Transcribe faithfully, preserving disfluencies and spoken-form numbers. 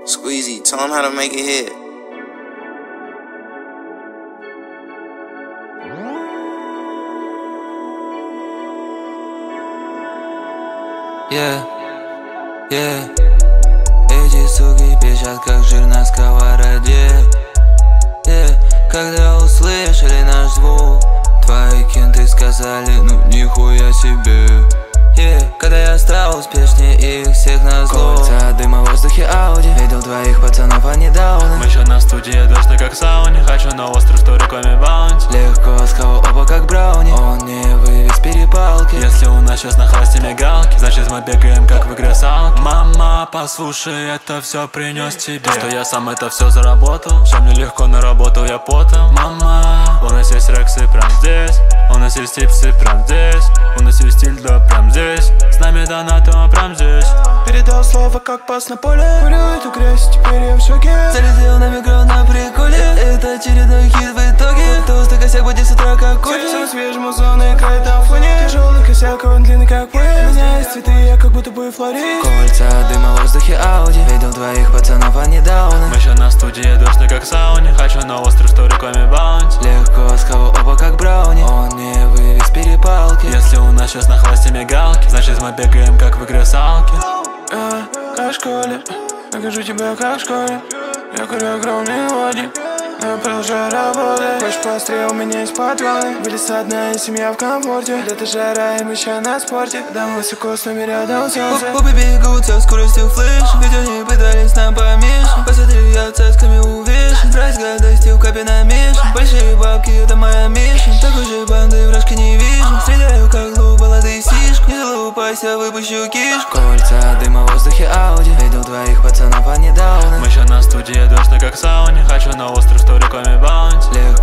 Squeezy, tell him how to make it hit. Yeah, yeah. Эти суки пищат, как жир на сковороде. Yeah. Когда услышали наш звук, твои кенты сказали, ну нихуя себе. Yeah. Когда я стал успешнее их всех назло. Кольца дыма в воздухе Ауди. Видел двоих пацанов, они дауны. Мы еще на студии, дождь как в сауне. Хочу на остров, что реками баунти. Легко схавал оба как брауни. Он не вывез перепалки. Если у нас сейчас на хвосте мигалки, значит мы бегаем как в игре салки. Мама, послушай, это все принес тебе. Что я сам это все заработал. Что мне легко на работу, я потом. Мама, у нас есть рексы прям здесь. У нас есть типсы прям здесь. У нас есть стиль, да прям здесь. С нами донатом прям здесь. Передал слово как пас на поле. Курю эту грязь, теперь я в шоке. Залетел на микро на приколе. Это очередной хит в итоге. Тост и косяк будет с утра как кофе. Все свежим музон играет на фоне. Тяжелый косяк, он длинный как поезд. У меня есть цветы, я как будто бы флорист. Кольца дыма в воздухе Ауди. Видел двоих пацанов, они дауны. Мы еще на студии, дождь как в сауне. Хочу на остров, что реками баунти. Легко схавал оба как брауни. Он не вывез перепалки. Если у нас сейчас на хвосте мигалки, значит мы бегаем как в игре салки. А, как в школе, накажу тебя как в школе. Я курю огромный води, но я продолжаю работать. Хочешь пострел, у меня есть подвалы. Вылез одна и семья в комфорте. Лето жара, и мы еще на спорте. Когда мы высоко с нами рядом солнце. Обе бегут со скоростью флеш. Ведь они пытались нам помешать. Посмотри, я цацками увешан. Прайс гадостью в капе намешан. Большие бабки, это моя миша. Такой же банды вражки не вижу. Стреляю как лук, баллады сишк. Не залупайся, выпущу кишку. Кольца дыма в воздухе Ауди. Видел двоих пацанов, они дауны. Мы еще на студии, дождь как в сауне. Хочу на остров, что реками баунти.